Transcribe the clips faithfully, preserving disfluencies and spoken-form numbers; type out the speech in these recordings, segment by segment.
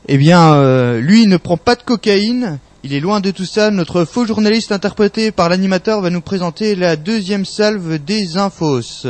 Eh bien, euh, lui, il ne prend pas de cocaïne. Il est loin de tout ça. Notre faux journaliste interprété par l'animateur va nous présenter la deuxième salve des infos.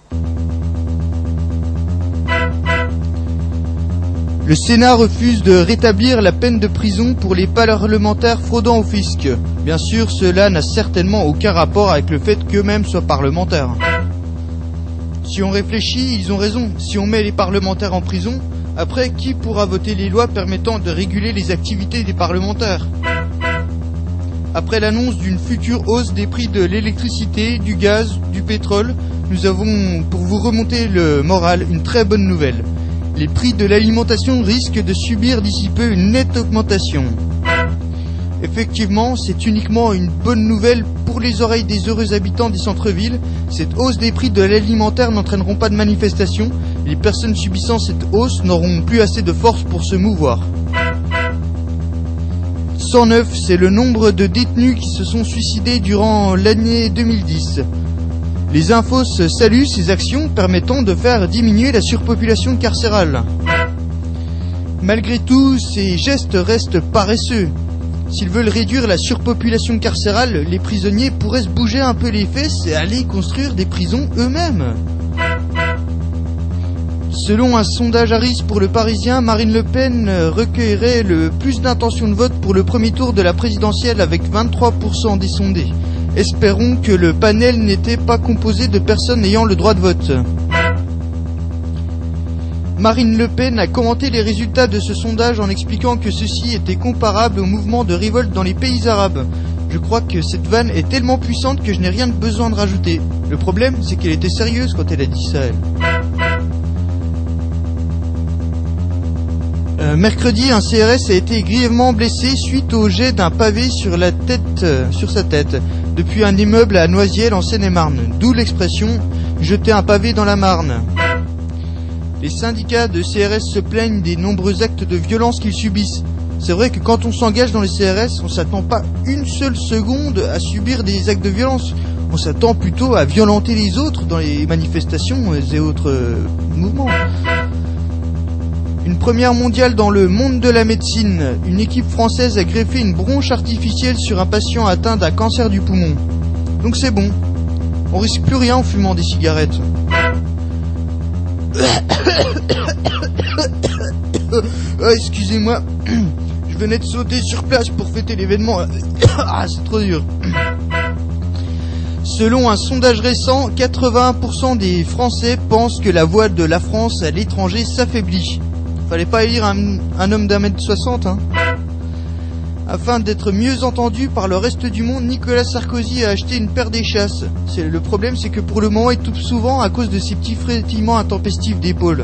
Le Sénat refuse de rétablir la peine de prison pour les parlementaires fraudant au fisc. Bien sûr, cela n'a certainement aucun rapport avec le fait qu'eux-mêmes soient parlementaires. Si on réfléchit, ils ont raison. Si on met les parlementaires en prison, après, qui pourra voter les lois permettant de réguler les activités des parlementaires ? Après l'annonce d'une future hausse des prix de l'électricité, du gaz, du pétrole, nous avons, pour vous remonter le moral, une très bonne nouvelle. Les prix de l'alimentation risquent de subir d'ici peu une nette augmentation. Effectivement, c'est uniquement une bonne nouvelle pour les oreilles des heureux habitants des centres-villes. Cette hausse des prix de l'alimentaire n'entraîneront pas de manifestation. Les personnes subissant cette hausse n'auront plus assez de force pour se mouvoir. cent neuf, c'est le nombre de détenus qui se sont suicidés durant l'année deux mille dix. Les infos saluent ces actions permettant de faire diminuer la surpopulation carcérale. Malgré tout, ces gestes restent paresseux. S'ils veulent réduire la surpopulation carcérale, les prisonniers pourraient se bouger un peu les fesses et aller construire des prisons eux-mêmes. Selon un sondage Harris pour le Parisien, Marine Le Pen recueillerait le plus d'intentions de vote pour le premier tour de la présidentielle avec vingt-trois pour cent des sondés. Espérons que le panel n'était pas composé de personnes ayant le droit de vote. Marine Le Pen a commenté les résultats de ce sondage en expliquant que ceci était comparable au mouvement de révolte dans les pays arabes. Je crois que cette vanne est tellement puissante que je n'ai rien de besoin de rajouter. Le problème, c'est qu'elle était sérieuse quand elle a dit ça, elle. Euh, mercredi, un C R S a été grièvement blessé suite au jet d'un pavé sur la tête, euh, sur sa tête, depuis un immeuble à Noisiel en Seine-et-Marne. D'où l'expression « jeter un pavé dans la Marne ». Les syndicats de C R S se plaignent des nombreux actes de violence qu'ils subissent. C'est vrai que quand on s'engage dans les C R S, on s'attend pas une seule seconde à subir des actes de violence. On s'attend plutôt à violenter les autres dans les manifestations et autres euh, mouvements. Une première mondiale dans le monde de la médecine. Une équipe française a greffé une bronche artificielle sur un patient atteint d'un cancer du poumon. Donc c'est bon. On risque plus rien en fumant des cigarettes. Oh, excusez-moi. Je venais de sauter sur place pour fêter l'événement. Ah, c'est trop dur. Selon un sondage récent, quatre-vingts pour cent des Français pensent que la voix de la France à l'étranger s'affaiblit. Fallait pas élire un, un homme d'un mètre soixante, hein. Afin d'être mieux entendu par le reste du monde, Nicolas Sarkozy a acheté une paire d'échasses. C'est, le problème, c'est que pour le moment, il toupe souvent à cause de ses petits frétillements intempestifs d'épaule.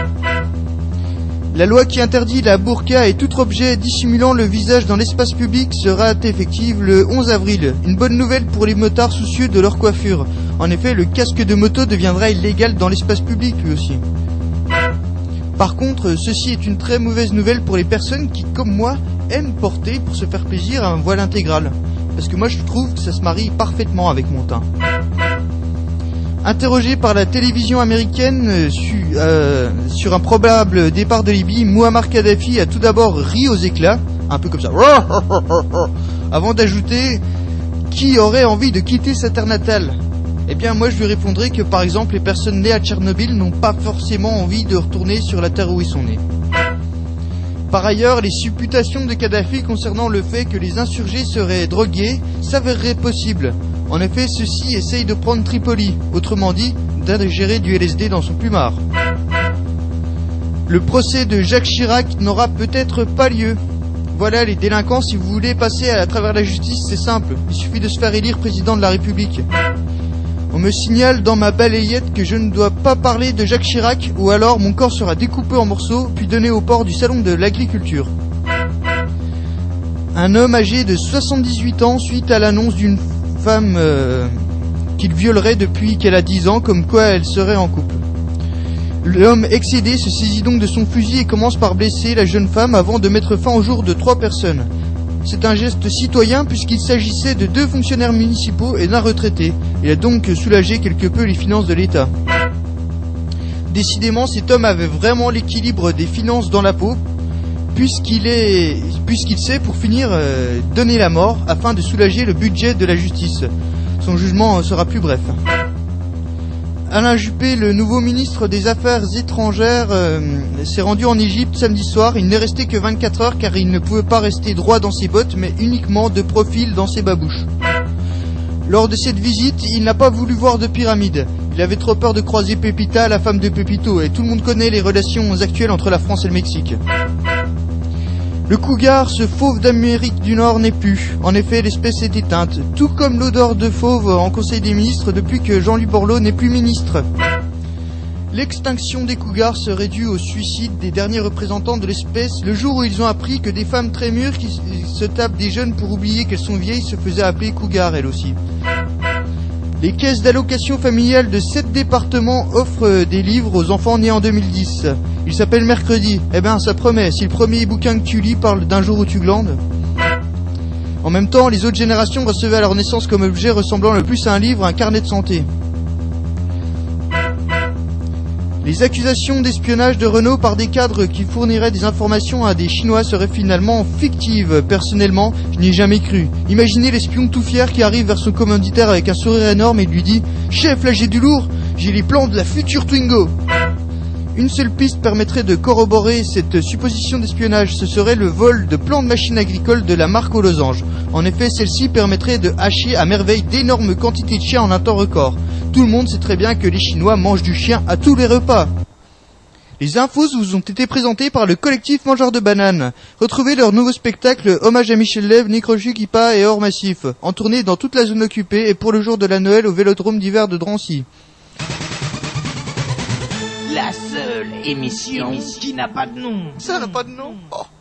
La loi qui interdit la burqa et tout objet dissimulant le visage dans l'espace public sera effective le onze avril. Une bonne nouvelle pour les motards soucieux de leur coiffure. En effet, le casque de moto deviendra illégal dans l'espace public lui aussi. Par contre, ceci est une très mauvaise nouvelle pour les personnes qui, comme moi, aiment porter pour se faire plaisir un voile intégral. Parce que moi je trouve que ça se marie parfaitement avec mon teint. Interrogé par la télévision américaine su, euh, sur un probable départ de Libye, Mouammar Kadhafi a tout d'abord ri aux éclats, un peu comme ça, avant d'ajouter « Qui aurait envie de quitter sa terre natale ?» Eh bien moi je lui répondrai que par exemple les personnes nées à Tchernobyl n'ont pas forcément envie de retourner sur la terre où ils sont nés. Par ailleurs, les supputations de Kadhafi concernant le fait que les insurgés seraient drogués s'avéreraient possibles. En effet, ceux-ci essayent de prendre Tripoli, autrement dit, d'ingérer du L S D dans son plumard. Le procès de Jacques Chirac n'aura peut-être pas lieu. Voilà les délinquants, si vous voulez passer à travers la justice, c'est simple. Il suffit de se faire élire président de la République. On me signale dans ma balayette que je ne dois pas parler de Jacques Chirac, ou alors mon corps sera découpé en morceaux, puis donné au port du salon de l'agriculture. Un homme âgé de soixante-dix-huit ans, suite à l'annonce d'une femme euh, qu'il violerait depuis qu'elle a dix ans, comme quoi elle serait en couple. L'homme excédé se saisit donc de son fusil et commence par blesser la jeune femme avant de mettre fin au jour de trois personnes. C'est un geste citoyen puisqu'il s'agissait de deux fonctionnaires municipaux et d'un retraité. Il a donc soulagé quelque peu les finances de l'État. Décidément, cet homme avait vraiment l'équilibre des finances dans la peau. puisqu'il est, puisqu'il sait, pour finir, euh, donner la mort afin de soulager le budget de la justice. Son jugement sera plus bref. Alain Juppé, le nouveau ministre des Affaires étrangères, euh, s'est rendu en Égypte samedi soir. Il n'est resté que vingt-quatre heures car il ne pouvait pas rester droit dans ses bottes, mais uniquement de profil dans ses babouches. Lors de cette visite, il n'a pas voulu voir de pyramide. Il avait trop peur de croiser Pépita, la femme de Pépito, et tout le monde connaît les relations actuelles entre la France et le Mexique. Le cougar, ce fauve d'Amérique du Nord, n'est plus. En effet, l'espèce est éteinte, tout comme l'odeur de fauve en Conseil des ministres depuis que Jean-Louis Borloo n'est plus ministre. L'extinction des cougars serait due au suicide des derniers représentants de l'espèce le jour où ils ont appris que des femmes très mûres qui se tapent des jeunes pour oublier qu'elles sont vieilles se faisaient appeler cougars elles aussi. Les caisses d'allocation familiale de sept départements offrent des livres aux enfants nés en deux mille dix. Il s'appelle Mercredi. Eh ben, ça promet, si le premier bouquin que tu lis parle d'un jour où tu glandes. En même temps, les autres générations recevaient à leur naissance comme objet ressemblant le plus à un livre un carnet de santé. Les accusations d'espionnage de Renault par des cadres qui fourniraient des informations à des Chinois seraient finalement fictives. Personnellement, je n'y ai jamais cru. Imaginez l'espion tout fier qui arrive vers son commanditaire avec un sourire énorme et lui dit « Chef, là j'ai du lourd, j'ai les plans de la future Twingo !» Une seule piste permettrait de corroborer cette supposition d'espionnage, ce serait le vol de plans de machines agricoles de la marque aux losanges. En effet, celle-ci permettrait de hacher à merveille d'énormes quantités de chiens en un temps record. Tout le monde sait très bien que les Chinois mangent du chien à tous les repas. Les infos vous ont été présentées par le collectif Mangeurs de Bananes. Retrouvez leur nouveau spectacle Hommage à Michel Lève, Necrochu, Kippa et Or Massif, en tournée dans toute la zone occupée et pour le jour de la Noël au Vélodrome d'hiver de Drancy. La seule émission qui n'a pas de nom. Ça n'a pas de nom. Oh.